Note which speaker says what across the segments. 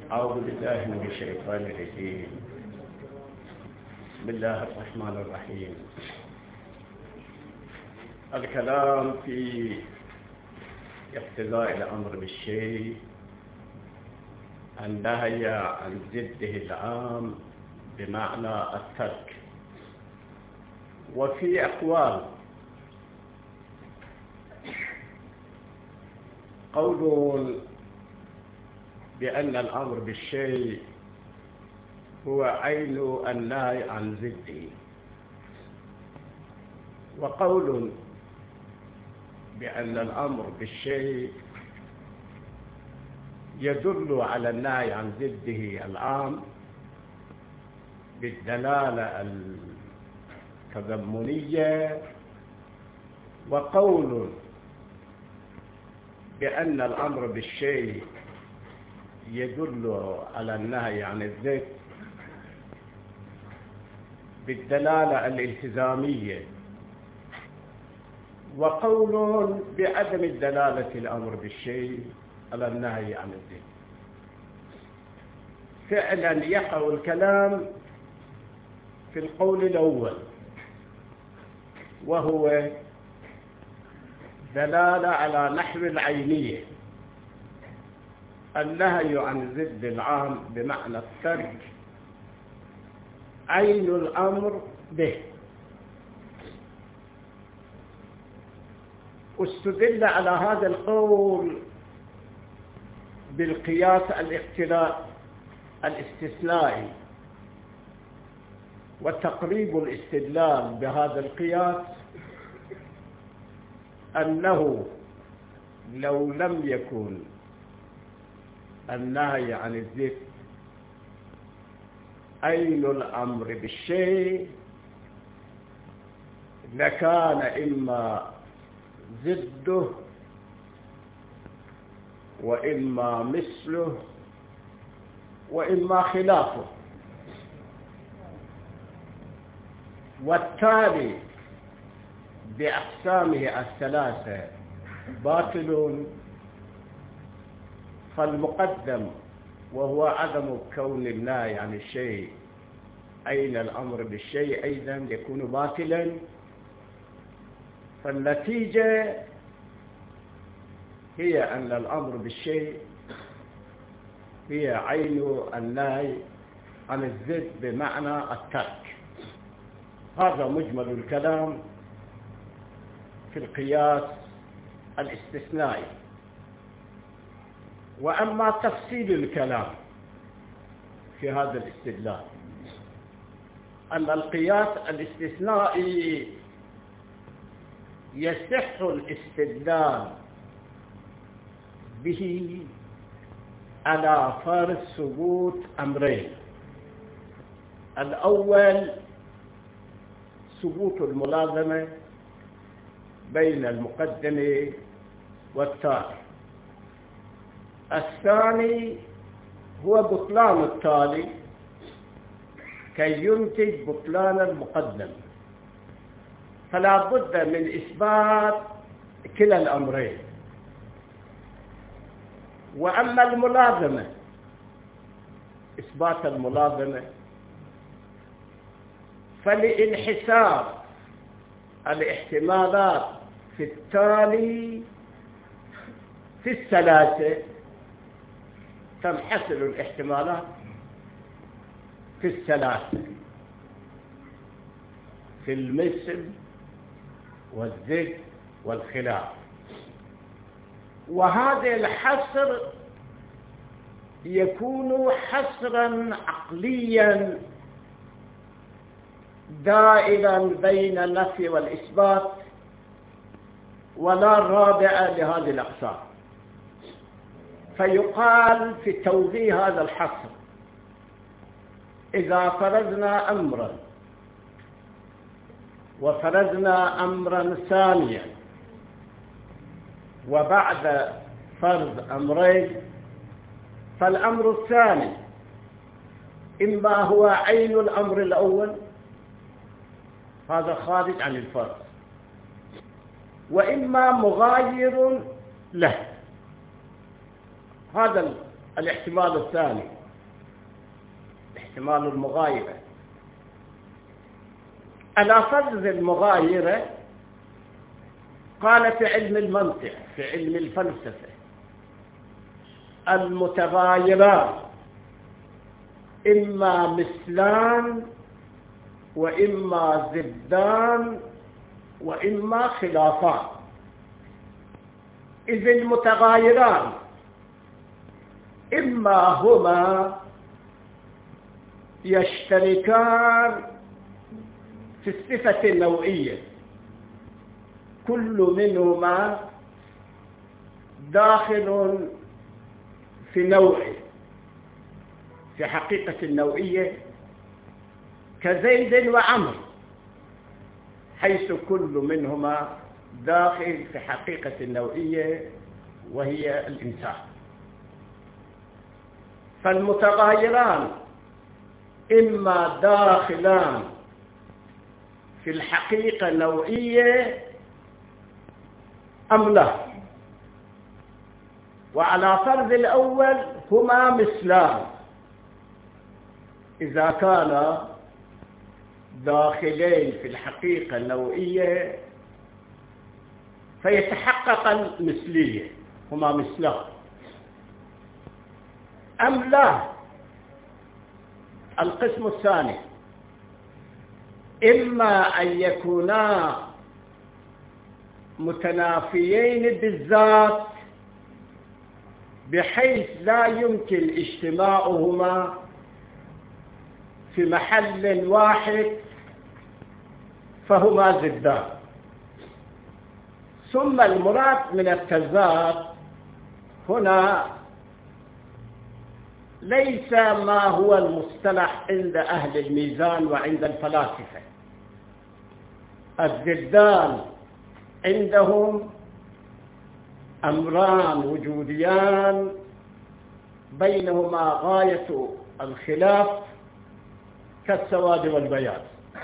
Speaker 1: أعوذ بالله من الشيطان الرجيم. بسم الله الرحمن الرحيم. الكلام في اقتضاء الأمر بالشيء، النهي عن ضده العام بمعنى الترك. وفي أقوال قول بأن الأمر بالشيء هو عين النهي عن ضده، وقول بأن الأمر بالشيء يدل على النهي عن ضده العام بالدلالة التضمنية، وقول بأن الأمر بالشيء يدل على النهي عن الضد بالدلالة الالتزامية، وقول بعدم الدلالة الأمر بالشيء على النهي عن الضد. فعلا يقع الكلام في القول الأول، وهو دلالة على نحو العينية، النهي عن ضد العام بمعنى الترك عين الأمر به. واستدل على هذا القول بالقياس الاستثنائي، وتقريب الاستدلال بهذا القياس أنه لو لم يكن النهي عن الضد عين الأمر بالشيء لكان إما ضده وإما مثله وإما خلافه، والتالي بأقسامه الثلاثة باطل. فالمقدم وهو عدم كون النهي عن الشيء عين الأمر بالشيء أيضا يكون باطلا. فالنتيجة هي أن الأمر بالشيء هي عين النهي عن الضد بمعنى الترك. هذا مجمل الكلام في القياس الاستثنائي. وأما تفصيل الكلام في هذا الاستدلال، أن القياس الاستثنائي يصح الاستدلال به على فرض ثبوت أمرين: الأول ثبوت الملازمة بين المقدم والتالي، الثاني هو بطلان التالي كي ينتج بطلان المقدم. فلا بد من إثبات كلا الأمرين. وأما الملازمة، إثبات الملازمة، فلانحسار الاحتمالات في التالي في الثلاثة تنحصر الاحتمالات في الثلاثة: في المثل والضد والخلاف. وهذا الحصر يكون حصرا عقليا دائرا بين النفي والإثبات، ولا رابع لهذه الأقسام. فيقال في توضيح هذا الحصر: إذا فرضنا أمرا وفرضنا أمرا ثانيا، وبعد فرض أمرين فالأمر الثاني إما هو عين الأمر الأول، هذا خارج عن الفرض، وإما مغاير له، هذا الاحتمال الثاني. احتمال المغايرة. على فرض المغايرة قال في علم المنطق، في علم الفلسفة، المتغايران إما مثلان وإما ضدان وإما خلافان. إذ المتغايران إما هما يشتركان في الصفة النوعية، كل منهما داخل في نوعه في حقيقة النوعية، كزيد وعمر، حيث كل منهما داخل في حقيقة النوعية وهي الإنسان. فالمتغايران إما داخلان في الحقيقة النوعية أم لا. وعلى فرض الأول هما مثلان، إذا كانا داخلين في الحقيقة النوعية فيتحقق المثلية، هما مثلان. أم لا، القسم الثاني إما أن يكونا متنافيين بالذات بحيث لا يمكن اجتماعهما في محل واحد فهما ضدان. ثم المراد من التضاد هنا ليس ما هو المصطلح عند أهل الميزان وعند الفلاسفة. الضدان عندهم أمران وجوديان بينهما غاية الخلاف كالسواد والبياض.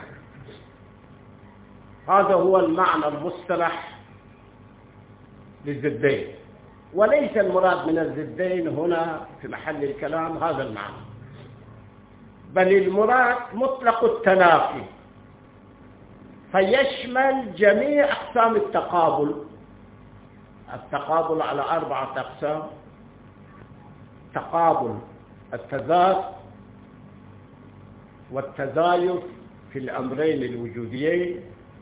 Speaker 1: هذا هو المعنى المصطلح للضدين، وليس المراد من الضدين هنا في محل الكلام هذا المعنى، بل المراد مطلق التنافي، فيشمل جميع أقسام التقابل. التقابل على 4 أقسام: تقابل التضاد والتزايد في الأمرين الوجوديين،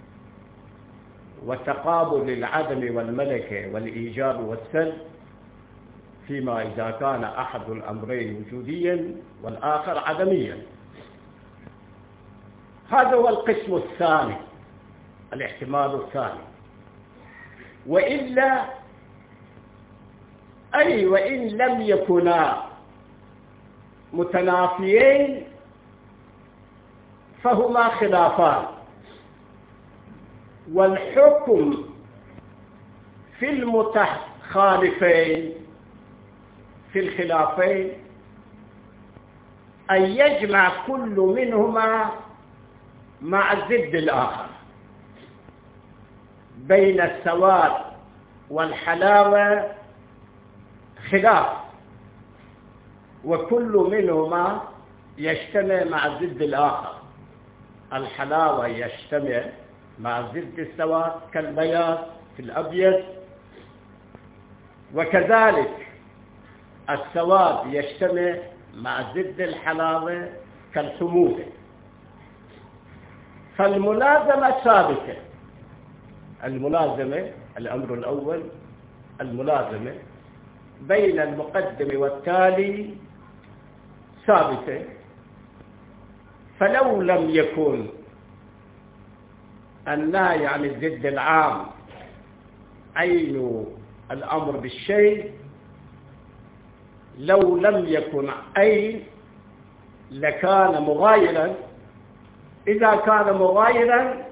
Speaker 1: وتقابل العدم والملكة والإيجاب والسلب فيما إذا كان أحد الأمرين وجوديا والآخر عدميا. هذا هو القسم الثاني، الاحتمال الثاني. وإلا أي وإن لم يكونا متنافيين فهما خلافان، والحكم في المتخالفين في الخلافين أن يجمع كل منهما مع الضد الآخر. بين السواد والحلاوة خلاف، وكل منهما يجتمع مع الضد الآخر. الحلاوة يجتمع مع ضد السواد كالبياض في الأبيض، وكذلك السواد يجتمع مع ضد الحلاوة كالحموضة. فالملازمة ثابتة. الملازمة، الأمر الأول، الملازمة بين المقدم والتالي ثابتة. فلو لم يكن النهي عن الضد العام عين الأمر بالشيء، لو لم يكن عين لكان مغايرا. إذا كان مغايرا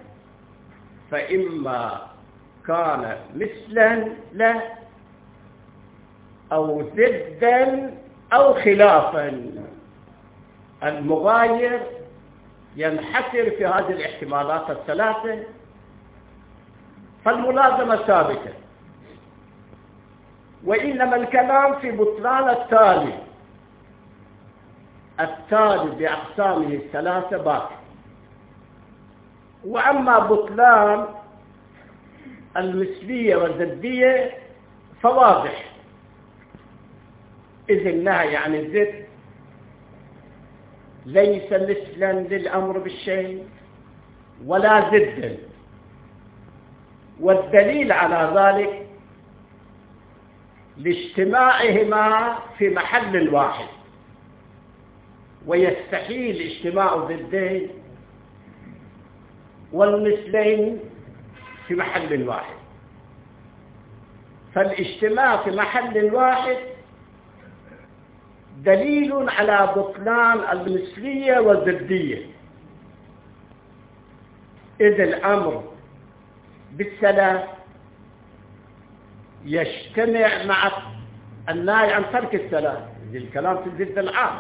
Speaker 1: فإما كان مثلا له أو ضدا أو خلافا. المغاير ينحصر في هذه الاحتمالات الثلاثة، فالملازمة ثابتة. وإنما الكلام في بطلان التالي التالي بأقسامه الثلاثة باطل. وأما بطلان المثلية والضدية فواضح، إذ النهي عن الضد ليس مثلا للأمر بالشيء ولا ضدا، والدليل على ذلك لاجتماعهما في محل واحد، ويستحيل اجتماع ضدين والمثلين في محل واحد، فالاجتماع في محل واحد دليل على بطلان المثلية والضدية، إذ الأمر بالسلام يجتمع مع النهي عن ترك السلام، الكلام في الضد العام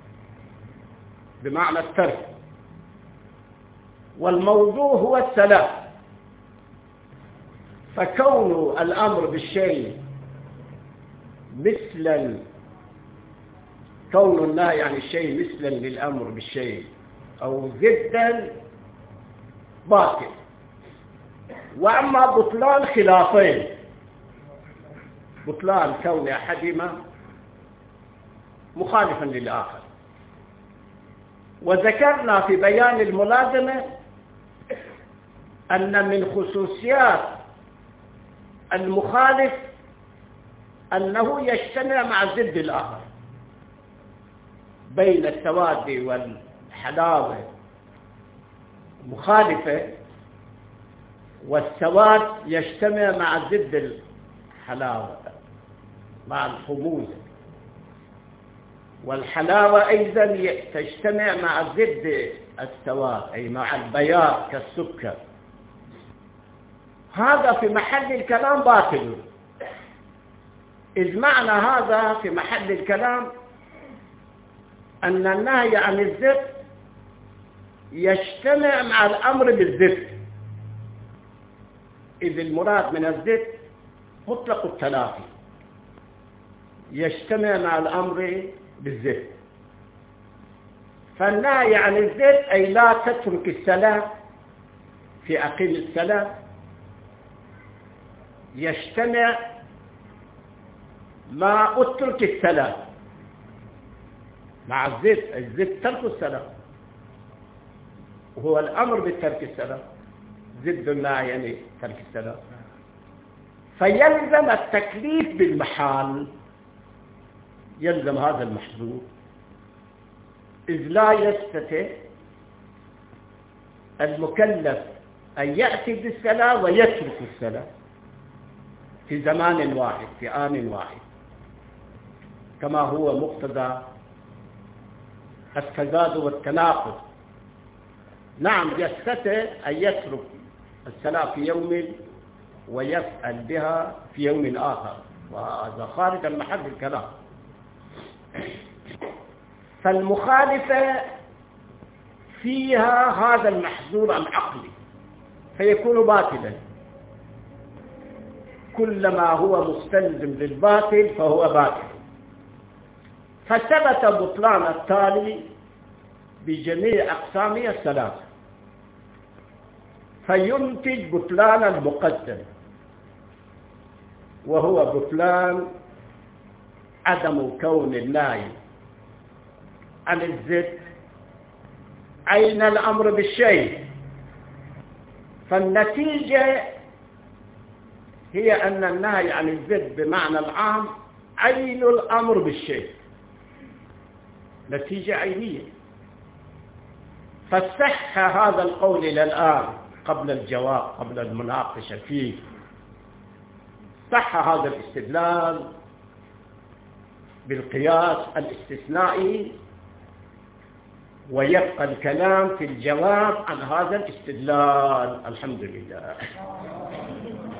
Speaker 1: بمعنى الترك، والموضوع هو السلام. فكون الأمر بالشيء مثلا، كون النهي عن الشيء مثلا للأمر بالشيء أو ضدا باطل. وأما بطلان خلافين، بطلان كون أحدهما مخالفا للآخر، وذكرنا في بيان الملازمة أن من خصوصيات المخالف أنه يجتمع مع الضد الآخر، بين السواد والحلاوة مخالفة، والسواد يجتمع مع ضد الحلاوة مع الخموزة، والحلاوة أيضا تجتمع مع ضد السواد أي مع البياض كالسكر. هذا في محل الكلام باطل، إذ معنى هذا في محل الكلام أن النهي عن الضد يجتمع مع الأمر بالضد، إذ المراد من الضد مطلق التلاقي، يجتمع مع الأمر بالضد. فالنهي عن الضد أي لا تترك السلام في أقل السلام يجتمع مع اترك السلام مع الضد، الضد ترك السلام، وهو الأمر بترك السلام، ضد النهي يعني ترك السلام. فيلزم التكليف بالمحال، يلزم هذا المحظور، إذ لا يستطيع المكلف أن يأتي بالسلام ويترك السلام في زمان واحد في آن واحد، كما هو مقتضى التزاد والتناقض. نعم يستطيع أن يترك الصلاة في يوم ويفعل بها في يوم آخر، وهذا خارج المحل الكلام. فالمخالفة فيها هذا المحظور العقلي فيكون باطلا، كلما هو مستلزم للباطل فهو باطل. فثبت بطلان التالي بجميع أقسامه الثلاثة، فينتج بطلان المقدم، وهو بطلان عدم كون النهي عن الضد عين الأمر بالشيء. فالنتيجة هي أن النهي عن الضد بمعنى العام عين الأمر بالشيء، نتيجة عينية. فصح هذا القول إلى الآن قبل الجواب، قبل المناقشة فيه، صح هذا الاستدلال بالقياس الاستثنائي، ويبقى الكلام في الجواب عن هذا الاستدلال. الحمد لله.